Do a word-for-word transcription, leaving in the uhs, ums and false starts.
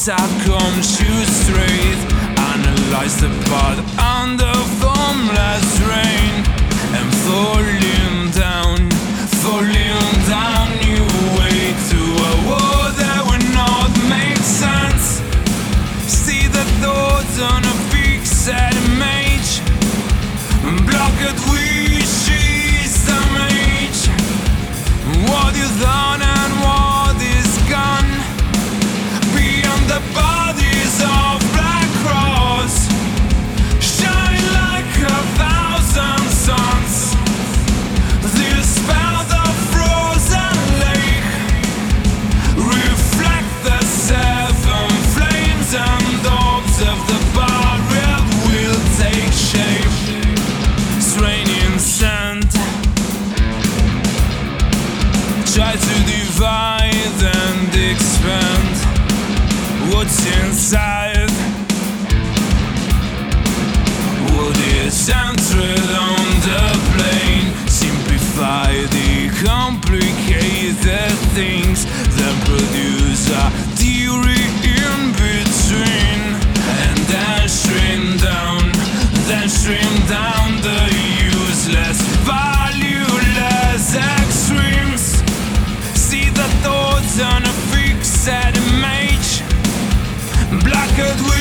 come too straight. Analyze the path under formless rain, and falling down, falling down your way to a world that will not make sense. See the thoughts on a fixed image, blocked wishes damage. What you done and what is gone, beyond the bodies of black cross, shine like a thousand suns. This spell of frozen lake reflect the seven flames, and orbs of the barrier will take shape. It's raining sand, try to divide and expand what's inside, what is centered on the plane. Simplify the complicated things, then produce a theory in between, and then stream down, then stream down the useless, valueless extremes. See the thoughts on a fixed image, blocked with